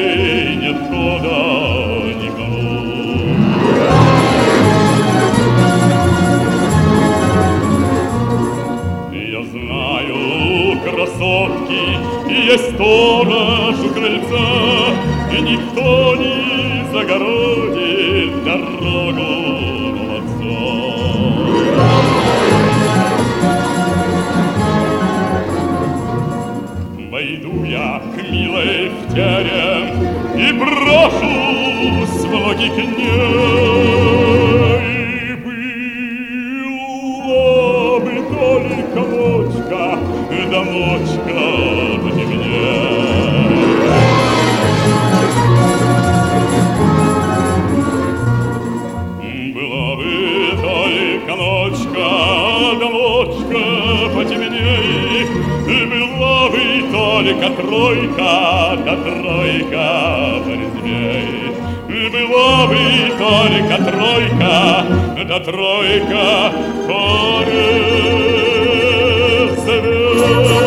нет хода никому. Я знаю, красотки, есть сторож у крыльца, и никто не загородит дорогу молодца. Войду я к милой в терем и брошусь в ноги к ней. Была бы только ночка, да ночка потемней. Была бы только ночка, да ночка потемней. Была бы только тройка, да тройка порезвей. Была бы только тройка, да тройка порезвей.